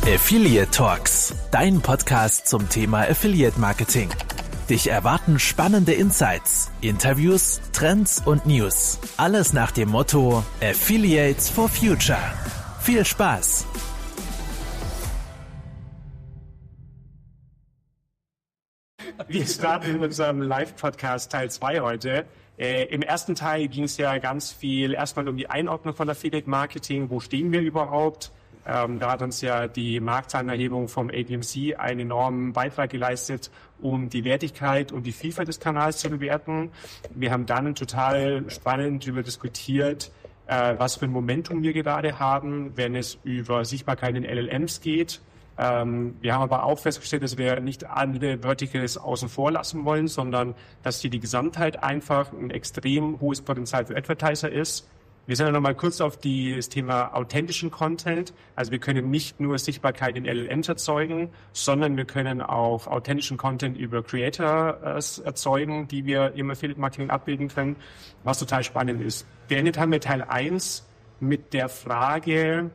Affiliate Talks, dein Podcast zum Thema Affiliate Marketing. Dich erwarten spannende Insights, Interviews, Trends und News. Alles nach dem Motto Affiliates for Future. Viel Spaß! Wir starten mit unserem Live-Podcast Teil 2 heute. Im ersten Teil ging es ja ganz viel erstmal um die Einordnung von Affiliate Marketing. Wo stehen wir überhaupt? Da hat uns ja die Marktzahlenerhebung vom APMC einen enormen Beitrag geleistet, um die Wertigkeit und die Vielfalt des Kanals zu bewerten. Wir haben dann total spannend darüber diskutiert, was für ein Momentum wir gerade haben, wenn es über Sichtbarkeit in LLMs geht. Wir haben aber auch festgestellt, dass wir nicht andere Verticals außen vor lassen wollen, sondern dass hier die Gesamtheit einfach ein extrem hohes Potenzial für Advertiser ist. Wir sind ja nochmal kurz auf das Thema authentischen Content. Also wir können nicht nur Sichtbarkeit in LLMs erzeugen, sondern wir können auch authentischen Content über Creators erzeugen, die wir im Affiliate Marketing abbilden können, was total spannend ist. Beendet haben wir Teil 1 mit der Frage,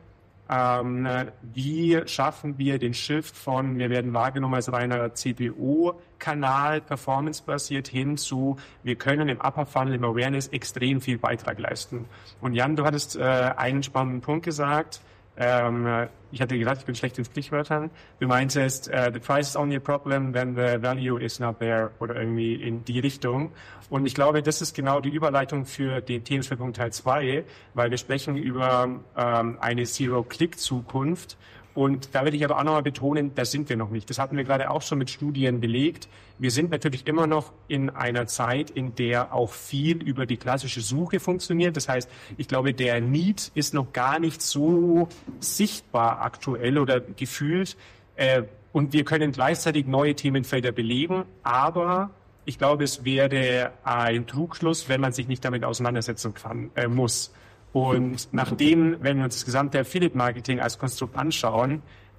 wie schaffen wir den Shift von, wir werden wahrgenommen als reiner CPO-Kanal, performance-basiert hin zu, wir können im Upper Funnel, im Awareness extrem viel Beitrag leisten. Und Jan, du hattest einen spannenden Punkt gesagt. Ich hatte gesagt, ich bin schlecht in Sprichwörtern. Du meintest, the price is only a problem when the value is not there, oder irgendwie in die Richtung. Und ich glaube, das ist genau die Überleitung für den Themenschwerpunkt Teil 2, weil wir sprechen über eine Zero-Click-Zukunft. Und da würde ich aber auch nochmal betonen, da sind wir noch nicht. Das hatten wir gerade auch schon mit Studien belegt. Wir sind natürlich immer noch in einer Zeit, in der auch viel über die klassische Suche funktioniert. Das heißt, ich glaube, der Need ist noch gar nicht so sichtbar aktuell oder gefühlt. Und wir können gleichzeitig neue Themenfelder belegen. Aber ich glaube, es wäre ein Trugschluss, wenn man sich nicht damit auseinandersetzen muss. Und nachdem, wenn wir uns das gesamte Affiliate-Marketing als Konstrukt anschauen,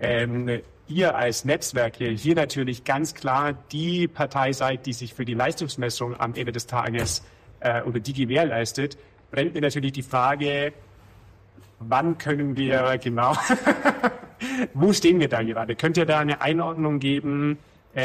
ihr als Netzwerke hier natürlich ganz klar die Partei seid, die sich für die Leistungsmessung am Ende des Tages oder die gewährleistet, brennt mir natürlich die Frage, wann können wir genau, wo stehen wir da gerade? Könnt ihr da eine Einordnung geben?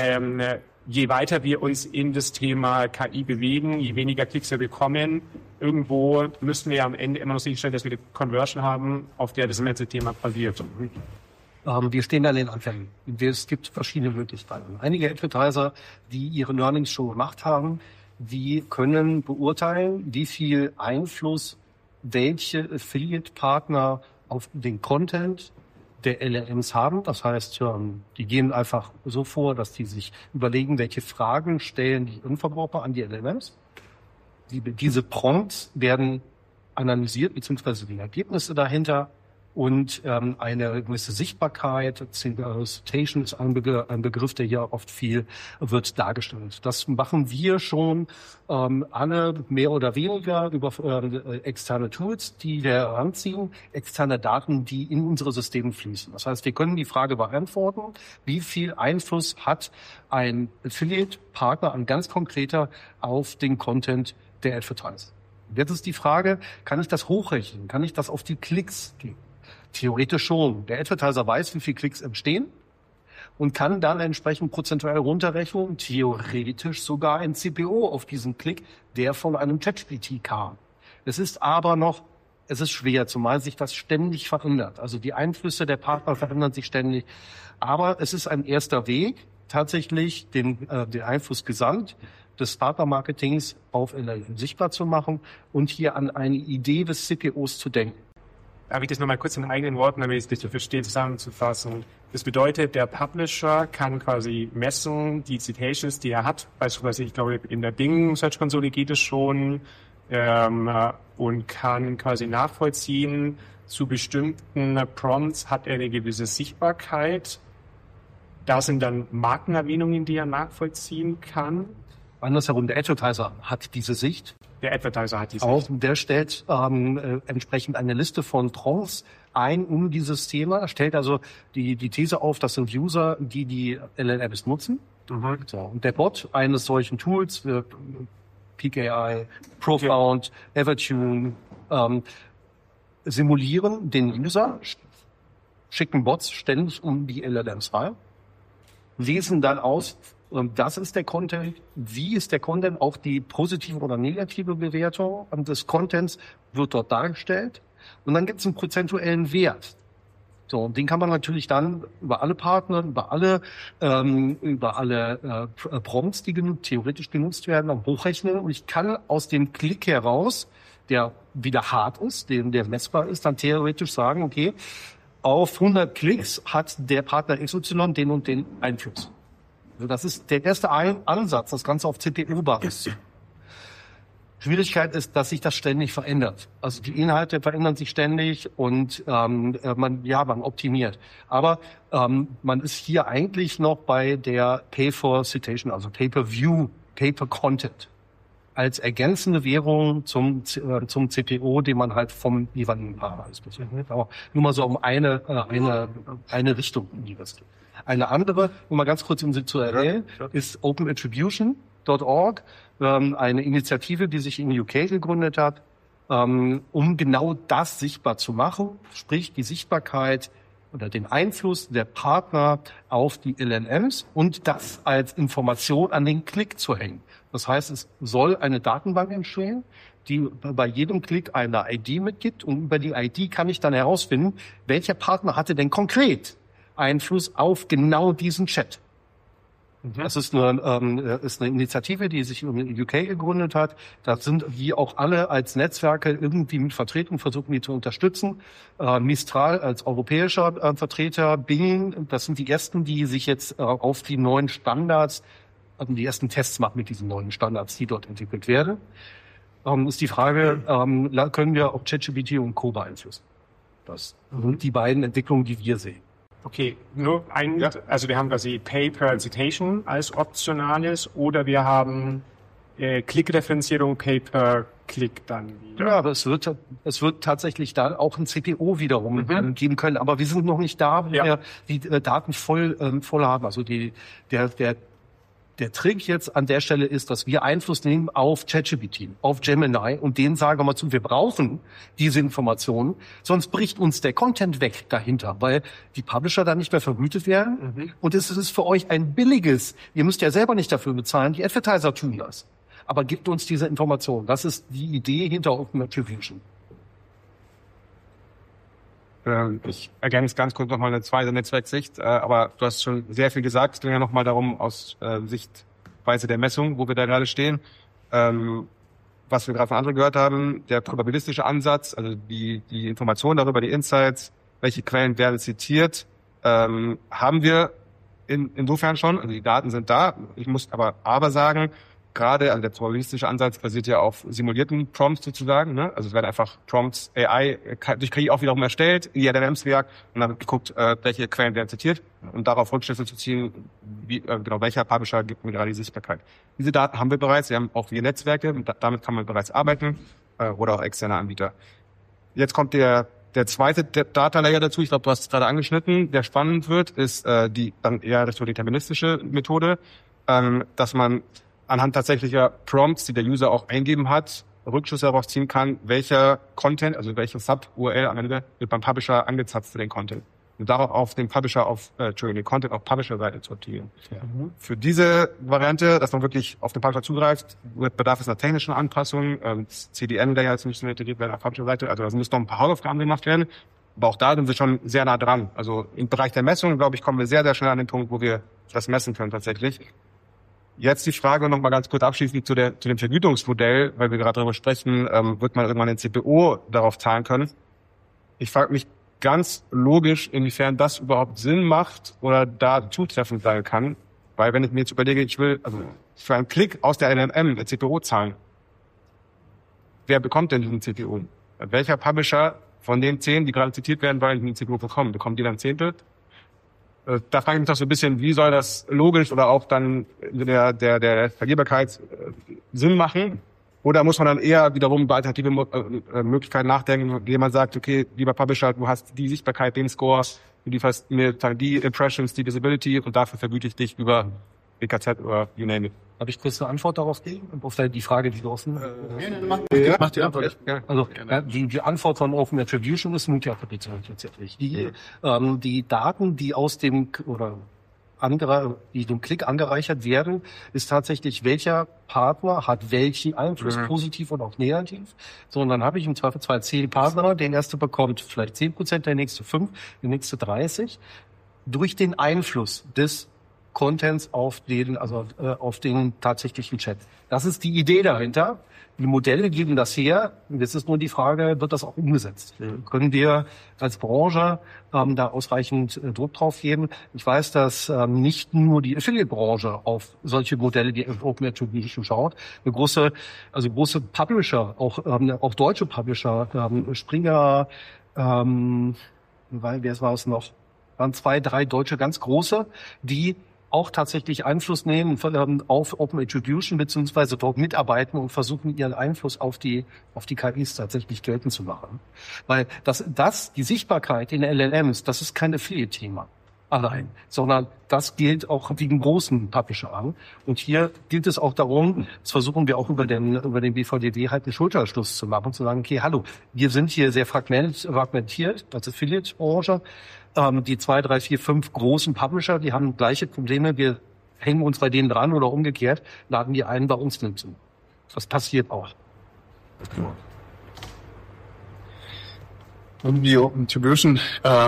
Je weiter wir uns in das Thema KI bewegen, je weniger Klicks wir bekommen, irgendwo müssen wir am Ende immer noch sicherstellen, dass wir eine Conversion haben, auf der das ganze Thema basiert. Wir stehen an den Anfängen. Es gibt verschiedene Möglichkeiten. Einige Advertiser, die ihre Learnings schon gemacht haben, die können beurteilen, wie viel Einfluss welche Affiliate-Partner auf den Content der LLMs haben. Das heißt, die gehen einfach so vor, dass die sich überlegen, welche Fragen stellen die Endverbraucher an die LLMs. Diese Prompts werden analysiert, beziehungsweise die Ergebnisse dahinter. Und eine gewisse Sichtbarkeit, Citation ist ein Begriff, der hier oft viel wird dargestellt. Das machen wir schon alle mehr oder weniger über externe Tools, die wir heranziehen, externe Daten, die in unsere Systeme fließen. Das heißt, wir können die Frage beantworten, wie viel Einfluss hat ein Affiliate-Partner, ein ganz konkreter, auf den Content der Advertiser. Jetzt ist die Frage, kann ich das hochrechnen? Kann ich das auf die Klicks geben? Theoretisch schon. Der Advertiser weiß, wie viele Klicks entstehen und kann dann entsprechend prozentuell runterrechnen, theoretisch sogar ein CPO auf diesen Klick, der von einem ChatGPT kam. Es ist schwer, zumal sich das ständig verändert. Also die Einflüsse der Partner verändern sich ständig. Aber es ist ein erster Weg, tatsächlich den Einfluss gesamt des Partnermarketings auf LLM sichtbar zu machen und hier an eine Idee des CPOs zu denken. Darf ich das nochmal kurz in eigenen Worten, damit ich es nicht so verstehe, zusammenzufassen? Das bedeutet, der Publisher kann quasi messen, die Citations, die er hat, beispielsweise, ich glaube, in der Bing Search Console geht es schon, und kann quasi nachvollziehen, zu bestimmten Prompts hat er eine gewisse Sichtbarkeit. Da sind dann Markenerwähnungen, die er nachvollziehen kann. Andersherum, der Advertiser hat diese Sicht. Der Advertiser hat die Sicht. Auch der stellt entsprechend eine Liste von Prompts ein um dieses Thema, stellt also die These auf, das sind User, die LLMs nutzen. Mhm. So, und der Bot eines solchen Tools, PKI, schicken Bots ständig um die LLMs rein, lesen dann aus, das ist der Content, wie ist der Content, auch die positive oder negative Bewertung des Contents wird dort dargestellt und dann gibt es einen prozentuellen Wert. So, und den kann man natürlich dann über alle Partner, über alle Prompts, die theoretisch genutzt werden, dann hochrechnen und ich kann aus dem Klick heraus, der wieder hart ist, der messbar ist, dann theoretisch sagen, okay, auf 100 Klicks hat der Partner XY den und den Einfluss. Also das ist der erste Ansatz, das Ganze auf CPU-Basis. Schwierigkeit ist, dass sich das ständig verändert. Also die Inhalte verändern sich ständig und man optimiert. Aber man ist hier eigentlich noch bei der Pay-for-Citation, also Pay-per-View, Pay-per-Content als ergänzende Währung zum CPO, den man halt vom jeweiligen Partner ist. Aber nur mal so um eine Richtung, in die das geht. Eine andere, nur mal ganz kurz, um sie zu erwähnen, ist openattribution.org, eine Initiative, die sich in UK gegründet hat, um genau das sichtbar zu machen, sprich die Sichtbarkeit oder den Einfluss der Partner auf die LLMs und das als Information an den Klick zu hängen. Das heißt, es soll eine Datenbank entstehen, die bei jedem Klick eine ID mitgibt und über die ID kann ich dann herausfinden, welcher Partner hatte denn konkret Einfluss auf genau diesen Chat. Das ist eine Initiative, die sich in UK gegründet hat. Da sind die auch alle als Netzwerke irgendwie mit vertreten, versuchen die zu unterstützen. Mistral als europäischer Vertreter, Bing, das sind die ersten, die sich jetzt auf die neuen Standards, also die ersten Tests machen mit diesen neuen Standards, die dort entwickelt werden. Ist die Frage, können wir auch ChatGPT und Co. beeinflussen? Das sind die beiden Entwicklungen, die wir sehen. Okay, also wir haben quasi Pay-per-Citation als optionales oder wir haben Klickreferenzierung Pay-per-Click dann wieder. Ja, aber es wird tatsächlich da auch ein CPO wiederum geben können, aber wir sind noch nicht da, wo wir die Daten voll haben. Also der Trick jetzt an der Stelle ist, dass wir Einfluss nehmen auf ChatGPT, auf Gemini und denen sagen wir zu, wir brauchen diese Informationen, sonst bricht uns der Content weg dahinter, weil die Publisher dann nicht mehr vergütet werden und es ist für euch ein billiges, ihr müsst ja selber nicht dafür bezahlen, die Advertiser tun das. Aber gibt uns diese Informationen. Das ist die Idee hinter Open Attribution. Ich ergänze ganz kurz nochmal eine zweite Netzwerksicht, aber du hast schon sehr viel gesagt. Es ging ja nochmal darum, aus Sichtweise der Messung, wo wir da gerade stehen. Was wir gerade von anderen gehört haben, der probabilistische Ansatz, also die Informationen darüber, die Insights, welche Quellen werden zitiert, haben wir insofern schon, also die Daten sind da. Ich muss aber sagen, gerade, also der probabilistische Ansatz basiert ja auf simulierten Prompts sozusagen, ne? Also es werden einfach Prompts AI durch KI auch wiederum erstellt, in die LLMs-Werk und dann wird geguckt, welche Quellen werden zitiert und darauf Rückschlüsse zu ziehen, welcher Publisher gibt mir gerade die Sichtbarkeit. Diese Daten haben wir bereits, wir haben auch viele Netzwerke und damit kann man bereits arbeiten oder auch externe Anbieter. Jetzt kommt der zweite Data Layer dazu, ich glaube, du hast es gerade angeschnitten, der spannend wird, ist die dann eher Richtung deterministische Methode, dass man anhand tatsächlicher Prompts, die der User auch eingeben hat, Rückschlüsse darauf ziehen kann, welcher Content, also welche Sub-URL am Ende wird beim Publisher angezapft für den Content. Und darauf auf den Publisher den Content auf Publisher-Seite zu optimieren. Ja. Für diese Variante, dass man wirklich auf den Publisher zugreift, bedarf es einer technischen Anpassung. CDN-Layer ist nicht so integriert werden auf Publisher-Seite, also da müssen noch ein paar Hausaufgaben gemacht werden. Aber auch da sind wir schon sehr nah dran. Also im Bereich der Messung, glaube ich, kommen wir sehr, sehr schnell an den Punkt, wo wir das messen können tatsächlich. Jetzt die Frage noch mal ganz kurz abschließend zu dem Vergütungsmodell, weil wir gerade darüber sprechen, wird man irgendwann den CPO darauf zahlen können. Ich frage mich ganz logisch, inwiefern das überhaupt Sinn macht oder da zutreffend sein kann, weil wenn ich mir jetzt überlege, ich will also für einen Klick aus der LLM der CPO zahlen, wer bekommt denn diesen CPO? Welcher Publisher von den 10, die gerade zitiert werden, wollen den CPO bekommen? Bekommt die dann Zehntel? Da frage ich mich doch so ein bisschen, wie soll das logisch oder auch dann der Vergehbarkeit Sinn machen? Oder muss man dann eher wiederum über alternative Möglichkeiten nachdenken, indem man sagt, okay, lieber Publisher, du hast die Sichtbarkeit, den Score, du lieferst mir die Impressions, die Visibility und dafür vergüte ich dich über BKZ oder you name it. Habe ich kurz eine Antwort darauf geben? Auf die Frage, die du offen... Mach die Antwort. Ja. Also die Antwort von Open Attribution ist Multi-Attribution tatsächlich. Die Daten, die aus dem die dem Klick angereichert werden, ist tatsächlich, welcher Partner hat welchen Einfluss, positiv und auch negativ. So, und dann habe ich im Zweifelsfall 10 Partner, der erste bekommt vielleicht 10%, der nächste 5%, der nächste 30%. Durch den Einfluss des Contents auf den tatsächlichen Chat. Das ist die Idee dahinter. Die Modelle geben das her. Jetzt ist nur die Frage, wird das auch umgesetzt? Können wir als Branche da ausreichend Druck drauf geben? Ich weiß, dass nicht nur die Affiliate-Branche auf solche Modelle, die Open Attribution schaut. Große Publisher, auch deutsche Publisher, Springer, wer war es noch? Waren 2, 3 deutsche ganz große, die auch tatsächlich Einfluss nehmen auf Open Attribution beziehungsweise dort mitarbeiten und versuchen, ihren Einfluss auf die KIs tatsächlich geltend zu machen. Weil die Sichtbarkeit in LLMs, das ist kein Affiliate-Thema allein, sondern das gilt auch wie einen großen Publisher an. Und hier gilt es auch darum, das versuchen wir auch über den BVDW halt einen Schulterschluss zu machen, zu sagen, okay, hallo, wir sind hier sehr fragmentiert als Affiliate-Branche. Die 2, 3, 4, 5 großen Publisher, die haben gleiche Probleme. Wir hängen uns bei denen dran oder umgekehrt, laden die einen bei uns hinzu. Das passiert auch. Und die Open Attribution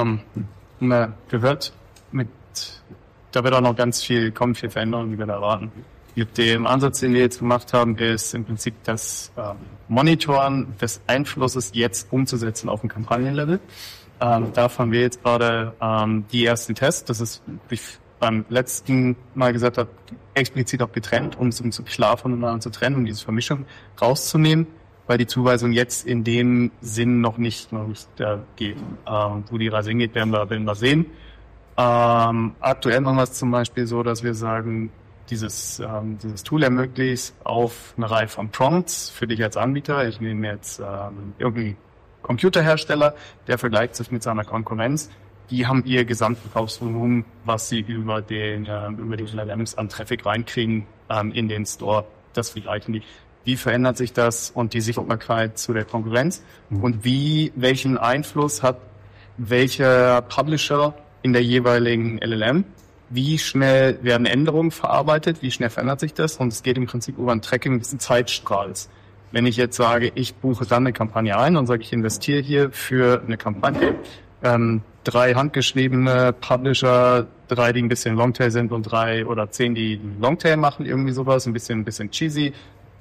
gehört da wird auch noch kommen viel Veränderungen, die wir da erwarten. Mit dem Ansatz, den wir jetzt gemacht haben, ist im Prinzip das Monitoren des Einflusses jetzt umzusetzen auf dem Kampagnenlevel. Da haben wir jetzt gerade die ersten Tests. Das ist, wie ich beim letzten Mal gesagt habe, explizit auch getrennt, um es klar voneinander zu trennen, um diese Vermischung rauszunehmen, weil die Zuweisung jetzt in dem Sinn noch nicht geht. Wo die Reise hingeht, werden wir sehen. Aktuell machen wir es zum Beispiel so, dass wir sagen, dieses Tool ermöglicht auf eine Reihe von Prompts für dich als Anbieter. Ich nehme jetzt irgendeinen Computerhersteller, der vergleicht sich mit seiner Konkurrenz. Die haben ihr Gesamtverkaufsvolumen, was sie über die LLMs an Traffic reinkriegen in den Store. Das vergleichen die. Wie verändert sich das und die Sichtbarkeit zu der Konkurrenz? Und welchen Einfluss hat welcher Publisher in der jeweiligen LLM? Wie schnell werden Änderungen verarbeitet? Wie schnell verändert sich das? Und es geht im Prinzip über ein Tracking des Zeitstrahls. Wenn ich jetzt sage, ich buche dann eine Kampagne ein und sage, ich investiere hier für eine Kampagne, 3 handgeschriebene Publisher, 3, die ein bisschen Longtail sind und 3 oder 10, die Longtail machen, irgendwie sowas, ein bisschen cheesy,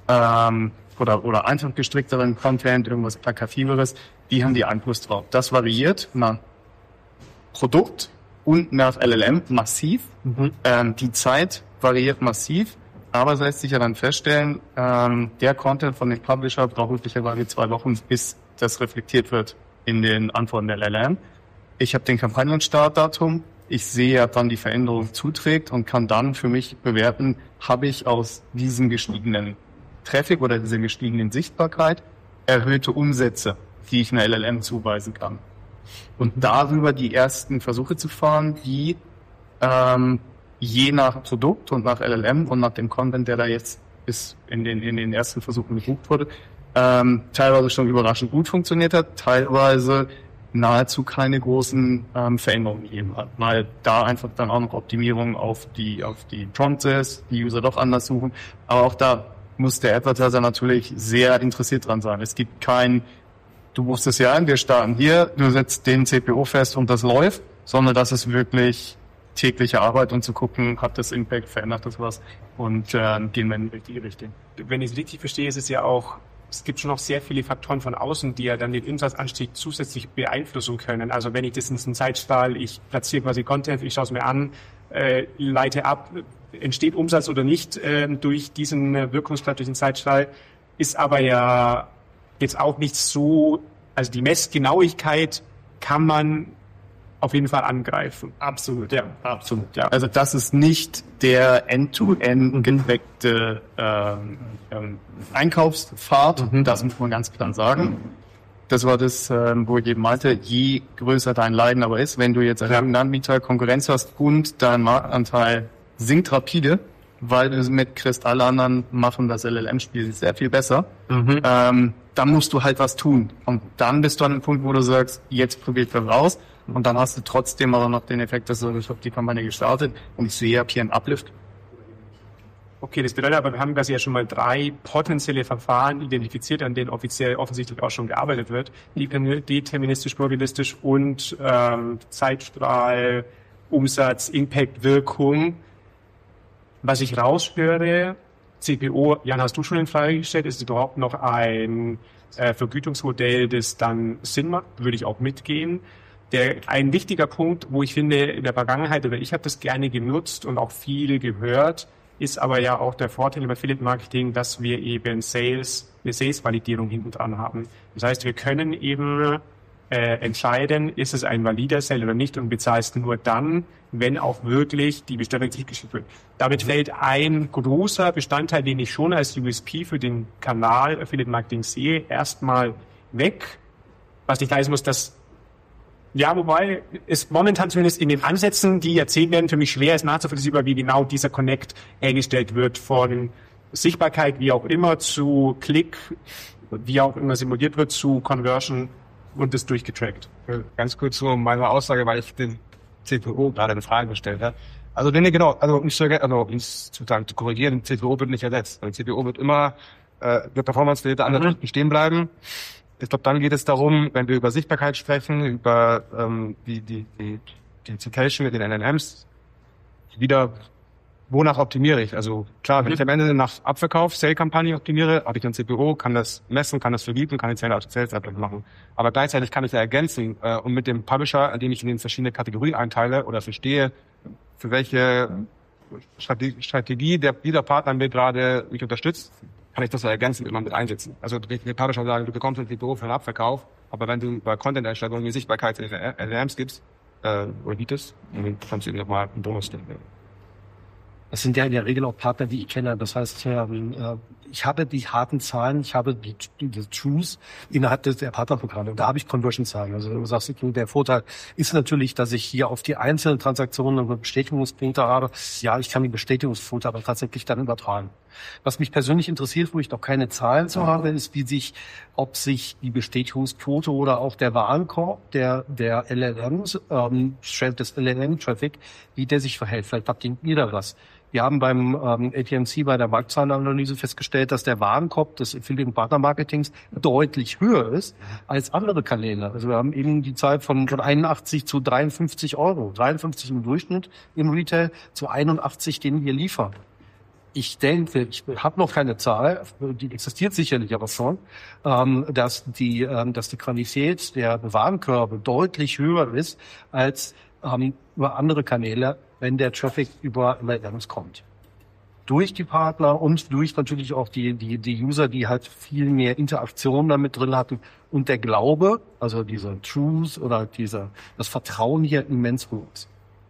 oder einfach gestrickteren Content, irgendwas plakativeres, die haben die Einfluss drauf. Das variiert nach Produkt und nach LLM massiv. Die Zeit variiert massiv. Aber es lässt sich ja dann feststellen, der Content von dem Publisher braucht üblicherweise 2 Wochen, bis das reflektiert wird in den Antworten der LLM. Ich habe den Kampagnenstartdatum, ich sehe, wann die Veränderung zuträgt und kann dann für mich bewerten, habe ich aus diesem gestiegenen Traffic oder dieser gestiegenen Sichtbarkeit erhöhte Umsätze, die ich einer LLM zuweisen kann. Und darüber die ersten Versuche zu fahren, die je nach Produkt und nach LLM und nach dem Content, der da jetzt bis in den ersten Versuchen gebucht wurde, teilweise schon überraschend gut funktioniert hat, teilweise nahezu keine großen Veränderungen gegeben hat, weil da einfach dann auch noch Optimierung auf die Prompts ist, die User doch anders suchen. Aber auch da muss der Advertiser natürlich sehr interessiert dran sein. Es gibt du buchst es ja ein, wir starten hier, du setzt den CPO fest und das läuft, sondern das ist wirklich tägliche Arbeit und zu gucken, hat das Impact, verändert das was und gehen wir in die richtige Richtung. Wenn ich es richtig verstehe, ist es ja auch, es gibt schon noch sehr viele Faktoren von außen, die ja dann den Umsatzanstieg zusätzlich beeinflussen können. Also wenn ich das in einen Zeitstrahl, ich platziere quasi Content, ich schaue es mir an, leite ab, entsteht Umsatz oder nicht durch diesen Wirkungsgrad, durch den Zeitstrahl, ist aber ja jetzt auch nicht so, also die Messgenauigkeit kann man auf jeden Fall angreifen. Absolut, ja. Also das ist nicht der end-to-end geweckte Einkaufspfad, das muss man ganz klar sagen. Das war das, wo ich eben meinte, je größer dein Leiden aber ist, wenn du jetzt als Anbieter Konkurrenz hast und dein Marktanteil sinkt rapide, weil du es mitkriegst, alle anderen machen das LLM-Spiel sehr viel besser. Dann musst du halt was tun. Und dann bist du an dem Punkt, wo du sagst, jetzt probiert wir raus. Und dann hast du trotzdem aber noch den Effekt, dass ich habe die Kampagne gestartet und ich sehe, hier einen Uplift. Okay, das bedeutet aber, wir haben quasi ja schon mal 3 potenzielle Verfahren identifiziert, an denen offiziell offensichtlich auch schon gearbeitet wird. Deterministisch, probabilistisch und Zeitstrahl, Umsatz, Impact, Wirkung. Was ich raushöre, CPO, Jan, hast du schon in Frage gestellt, ist es überhaupt noch ein Vergütungsmodell, das dann Sinn macht? Würde ich auch mitgehen. Ein wichtiger Punkt, wo ich finde, in der Vergangenheit, oder ich habe das gerne genutzt und auch viel gehört, ist aber ja auch der Vorteil im Affiliate Marketing, dass wir eben eine Sales-Validierung hinten dran haben. Das heißt, wir können eben entscheiden, ist es ein valider Sale oder nicht und bezahlst nur dann, wenn auch wirklich die Bestellung zurückgeschickt wird. Damit fällt ein großer Bestandteil, den ich schon als USP für den Kanal Affiliate Marketing sehe, erstmal weg. Was nicht heißen muss, dass ja, wobei es momentan zumindest in den Ansätzen, die erzählt werden, für mich schwer ist nachzuvollziehen, wie genau dieser Connect hergestellt wird, von Sichtbarkeit, wie auch immer, zu Klick, wie auch immer simuliert wird, zu Conversion und das durchgetrackt. Ganz kurz zu meiner Aussage, weil ich den CPO gerade eine Frage gestellt habe. Also genau, um es sozusagen zu korrigieren, CPO wird nicht ersetzt. Also CPO wird immer der Performance-Filter an der Stelle stehen bleiben. Ich glaube, dann geht es darum, wenn wir über Sichtbarkeit sprechen, über die Citation mit den LLMs, wieder, wonach optimiere ich? Also klar, wenn ich am Ende nach Abverkauf, Sale-Kampagne optimiere, habe ich ein CPO, kann das messen, kann das verbieten, kann ich Sales-App machen. Aber gleichzeitig kann ich ja ergänzen und mit dem Publisher, den ich in den verschiedene Kategorien einteile oder verstehe, für welche Strategie dieser Partner mir gerade mich unterstützt, kann ich das ja ergänzen, immer mit einsetzen. Also der Publisher sagen, du bekommst ein CPO für den Abverkauf, aber wenn du bei Content-Erstellung die Sichtbarkeit in LLMs gibst, oder bietest, dann kannst du ihm nochmal einen Bonus stellen. Das sind ja in der Regel auch Partner, die ich kenne. Das heißt, ich habe die harten Zahlen, ich habe die Truths innerhalb der Partnerprogramme. Und da habe ich Conversion-Zahlen. Also du sagst, der Vorteil ist natürlich, dass ich hier auf die einzelnen Transaktionen eine Bestätigungspunkte habe. Ja, ich kann die Bestätigungspunkte aber tatsächlich dann übertragen. Was mich persönlich interessiert, wo ich noch keine Zahlen zu habe, ist, ob sich die Bestätigungsquote oder auch der Warenkorb der LLMs, des LLM-Traffic, wie der sich verhält. Vielleicht habt ihr da was. Wir haben beim ATMC bei der Marktzahlenanalyse festgestellt, dass der Warenkorb des Affiliate Partner Marketings deutlich höher ist als andere Kanäle. Also wir haben eben die Zahl von 81 zu 53 Euro. 53 im Durchschnitt im Retail zu 81, den wir liefern. Ich denke, ich habe noch keine Zahl, die existiert sicherlich aber schon, dass die Qualität der Warenkörbe deutlich höher ist als über andere Kanäle, wenn der Traffic über LLMs kommt. Durch die Partner und durch natürlich auch die User, die halt viel mehr Interaktion damit drin hatten und der Glaube, also dieser Truth oder das Vertrauen hier immens hoch ist.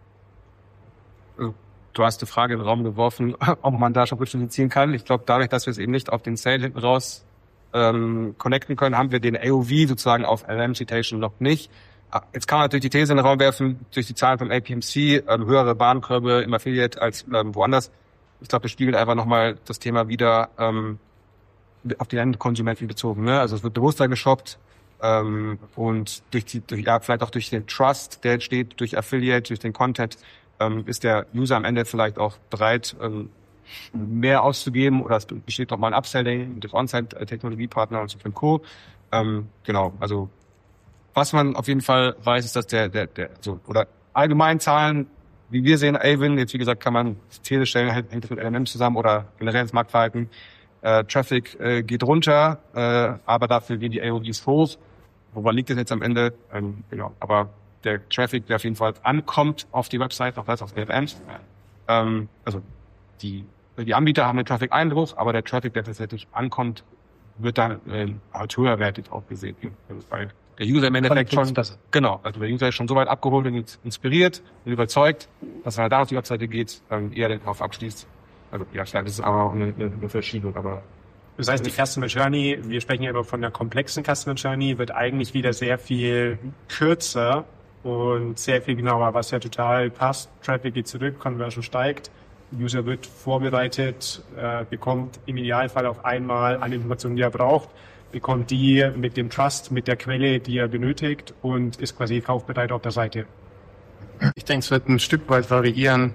Du hast die Frage in den Raum geworfen, ob man da schon spezifizieren kann. Ich glaube, dadurch, dass wir es eben nicht auf den Sale hinten raus connecten können, haben wir den AOV sozusagen auf LLM-Citation noch nicht. Jetzt kann man natürlich die These in den Raum werfen, durch die Zahlen vom APMC, höhere Warenkörbe im Affiliate als woanders. Ich glaube, das spiegelt einfach nochmal das Thema wieder auf den Endkonsumenten bezogen. Ne? Also es wird bewusster geshoppt und vielleicht auch durch den Trust, der entsteht durch Affiliate, durch den Content, ist der User am Ende vielleicht auch bereit, mehr auszugeben oder es besteht noch mal ein Upselling durch On-Site-Technologiepartner und so und Co. Genau, also was man auf jeden Fall weiß, ist, dass oder allgemein Zahlen, wie wir sehen, Avon, jetzt wie gesagt, kann man These stellen, hängt das mit LLM zusammen oder generell ins Marktverhalten. Traffic geht runter, aber dafür gehen die AOVs hoch. Woran liegt das jetzt am Ende? Genau, aber der Traffic, der auf jeden Fall ankommt auf die Website, auch das auf LLMs. Also die Anbieter haben den Traffic-Einbruch, aber der Traffic, der tatsächlich ankommt, wird dann höherwertig auch gesehen. Weil der User im Endeffekt schon, genau, also der User ist schon so weit abgeholt und inspiriert und überzeugt, dass er da auf die Webseite geht, eher darauf abschließt. Also ja, das ist aber auch eine Verschiebung, aber das heißt, die Customer Journey, wir sprechen ja immer von der komplexen Customer Journey, wird eigentlich wieder sehr viel kürzer und sehr viel genauer, was ja total passt. Traffic geht zurück, Conversion steigt. User wird vorbereitet, bekommt im Idealfall auf einmal alle Informationen, die er braucht, bekommt die mit dem Trust, mit der Quelle, die er benötigt und ist quasi kaufbereit auf der Seite. Ich denke, es wird ein Stück weit variieren,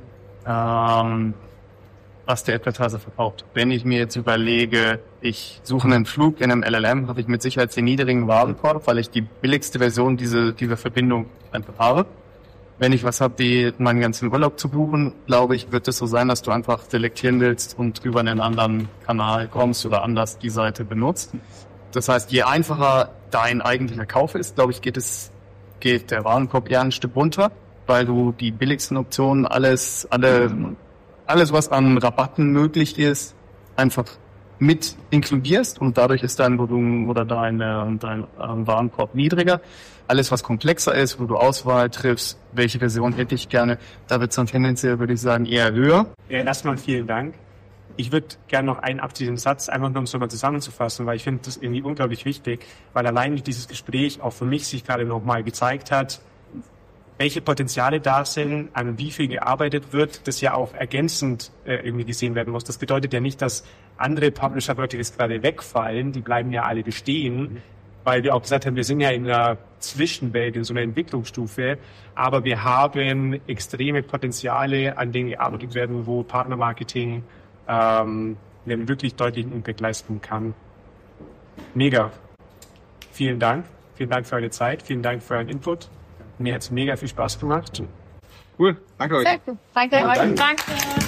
was der Advertiser verkauft. Wenn ich mir jetzt überlege, ich suche einen Flug in einem LLM, habe ich mit Sicherheit den niedrigen Warenkorb, weil ich die billigste Version dieser Verbindung einfach habe. Wenn ich was habe, die meinen ganzen Urlaub zu buchen, glaube ich, wird es so sein, dass du einfach selektieren willst und über einen anderen Kanal kommst oder anders die Seite benutzt. Das heißt, je einfacher dein eigentlicher Kauf ist, glaube ich, geht der Warenkorb eher ein Stück runter, weil du die billigsten Optionen, alles, was an Rabatten möglich ist, einfach mit inkludierst und dadurch ist dein Volumen oder dein Warenkorb niedriger. Alles, was komplexer ist, wo du Auswahl triffst, welche Version hätte ich gerne, da wird es dann tendenziell, würde ich sagen, eher höher. Ja, erstmal vielen Dank. Ich würde gerne noch einen abschließenden Satz, einfach nur um es nochmal zusammenzufassen, weil ich finde das irgendwie unglaublich wichtig, weil allein durch dieses Gespräch auch für mich sich gerade nochmal gezeigt hat, welche Potenziale da sind, an wie viel gearbeitet wird, das ja auch ergänzend irgendwie gesehen werden muss. Das bedeutet ja nicht, dass andere Publisher-Projekte jetzt gerade wegfallen, die bleiben ja alle bestehen, weil wir auch gesagt haben, wir sind ja in einer Zwischenwelt, in so einer Entwicklungsstufe, aber wir haben extreme Potenziale, an denen gearbeitet werden, wo Partnermarketing einen wirklich deutlichen Impact leisten kann. Mega. Vielen Dank. Vielen Dank für eure Zeit. Vielen Dank für euren Input. Mir hat es mega viel Spaß gemacht. Cool. Danke euch. Sehr gut. Danke euch. Danke.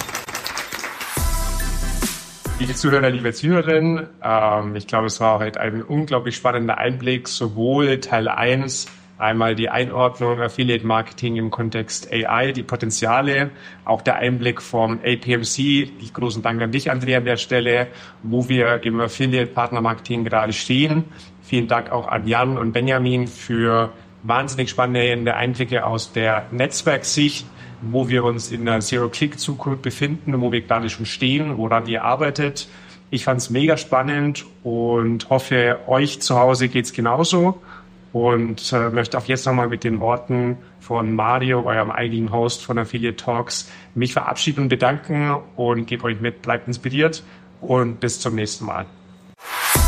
Liebe Zuhörer, liebe Zuhörerinnen, ich glaube, es war heute ein unglaublich spannender Einblick, sowohl Teil 1, einmal die Einordnung Affiliate Marketing im Kontext AI, die Potenziale, auch der Einblick vom APMC, großen Dank an dich, Andrea, an der Stelle, wo wir im Affiliate Partner Marketing gerade stehen. Vielen Dank auch an Jan und Benjamin für wahnsinnig spannende Einblicke aus der Netzwerksicht, wo wir uns in der Zero-Click-Zukunft befinden, wo wir gerade schon stehen, woran ihr arbeitet. Ich fand es mega spannend und hoffe, euch zu Hause geht's genauso und möchte auch jetzt nochmal mit den Worten von Mario, eurem eigentlichen Host von Affiliate Talks, mich verabschieden und bedanken und gebe euch mit, bleibt inspiriert und bis zum nächsten Mal.